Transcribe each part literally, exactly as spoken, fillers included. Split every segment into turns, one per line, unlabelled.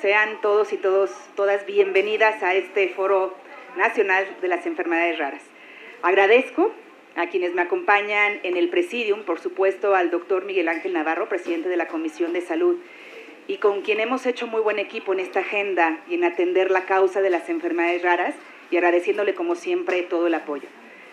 Sean todos y todos, todas bienvenidas a este Foro Nacional de las Enfermedades Raras. Agradezco a quienes me acompañan en el Presidium, por supuesto al doctor Miguel Ángel Navarro, presidente de la Comisión de Salud, y con quien hemos hecho muy buen equipo en esta agenda y en atender la causa de las enfermedades raras, y agradeciéndole como siempre todo el apoyo.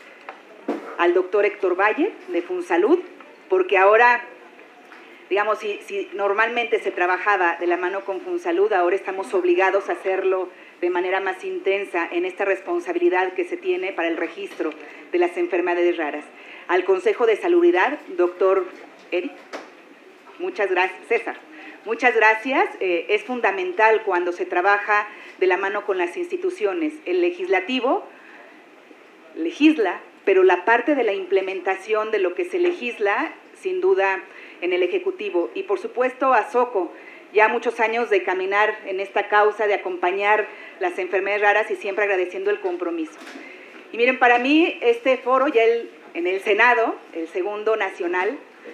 Al doctor Héctor Valle, de Funsalud, porque ahora, digamos, si, si normalmente se trabajaba de la mano con Funsalud, ahora estamos obligados a hacerlo de manera más intensa en esta responsabilidad que se tiene para el registro de las enfermedades raras. Al Consejo de Salubridad, doctor Eric, muchas gracias, César, muchas gracias. Eh, es fundamental cuando se trabaja de la mano con las instituciones. El legislativo legisla, pero la parte de la implementación de lo que se legisla, sin duda, en el Ejecutivo. Y por supuesto a Soco, ya muchos años de caminar en esta causa, de acompañar las enfermedades raras y siempre agradeciendo el compromiso. Y miren, para mí este foro, ya el, en el Senado, el segundo nacional,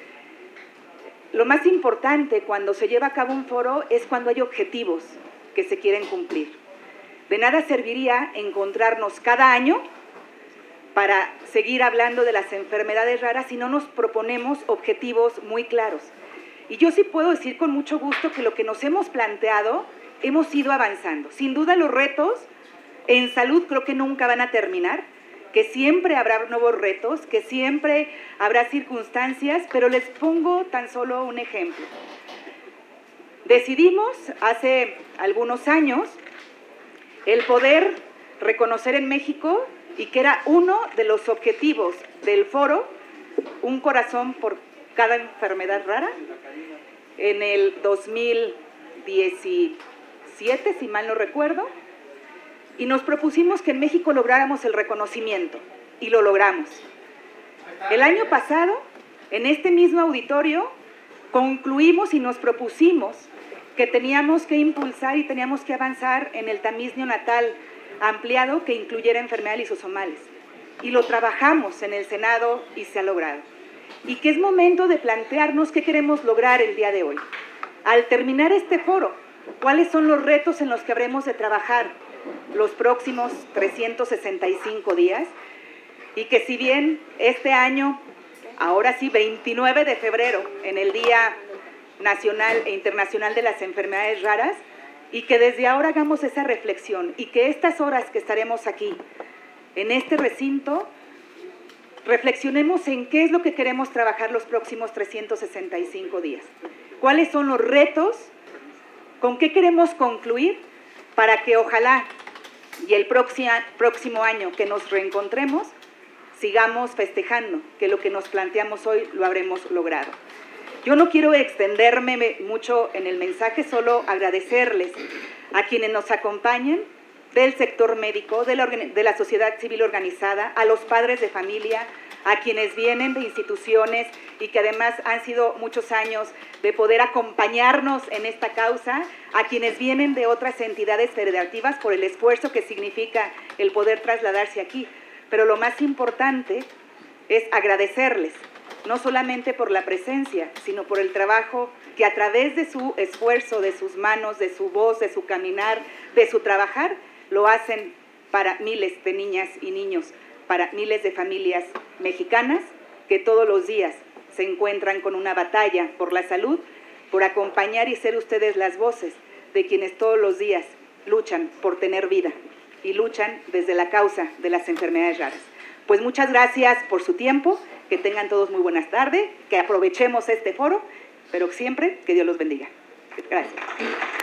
lo más importante cuando se lleva a cabo un foro es cuando hay objetivos que se quieren cumplir. De nada serviría encontrarnos cada año para seguir hablando de las enfermedades raras si no nos proponemos objetivos muy claros. Y yo sí puedo decir con mucho gusto que lo que nos hemos planteado, hemos ido avanzando. Sin duda los retos en salud creo que nunca van a terminar, que siempre habrá nuevos retos, que siempre habrá circunstancias, pero les pongo tan solo un ejemplo. Decidimos hace algunos años el poder reconocer en México, y que era uno de los objetivos del foro, un corazón por cada enfermedad rara, en el dos mil diecisiete, si mal no recuerdo, y nos propusimos que en México lográramos el reconocimiento, y lo logramos. El año pasado, en este mismo auditorio, concluimos y nos propusimos que teníamos que impulsar y teníamos que avanzar en el tamiz neonatal ampliado que incluyera enfermedades lisosomales. Y lo trabajamos en el Senado y se ha logrado. Y que es momento de plantearnos qué queremos lograr el día de hoy. Al terminar este foro, ¿cuáles son los retos en los que habremos de trabajar los próximos trescientos sesenta y cinco días? Y que si bien este año, ahora sí, veintinueve de febrero, en el Día Nacional e Internacional de las Enfermedades Raras, y que desde ahora hagamos esa reflexión y que estas horas que estaremos aquí, en este recinto, reflexionemos en qué es lo que queremos trabajar los próximos trescientos sesenta y cinco días. ¿Cuáles son los retos? ¿Con qué queremos concluir? Para que ojalá y el próximo, próximo año que nos reencontremos, sigamos festejando que lo que nos planteamos hoy lo habremos logrado. Yo no quiero extenderme mucho en el mensaje, solo agradecerles a quienes nos acompañan del sector médico, de la, de la sociedad civil organizada, a los padres de familia, a quienes vienen de instituciones y que además han sido muchos años de poder acompañarnos en esta causa, a quienes vienen de otras entidades federativas por el esfuerzo que significa el poder trasladarse aquí. Pero lo más importante es agradecerles, no solamente por la presencia, sino por el trabajo que a través de su esfuerzo, de sus manos, de su voz, de su caminar, de su trabajar, lo hacen para miles de niñas y niños, para miles de familias mexicanas que todos los días se encuentran con una batalla por la salud, por acompañar y ser ustedes las voces de quienes todos los días luchan por tener vida y luchan desde la causa de las enfermedades raras. Pues muchas gracias por su tiempo, que tengan todos muy buenas tardes, que aprovechemos este foro, pero siempre que Dios los bendiga. Gracias.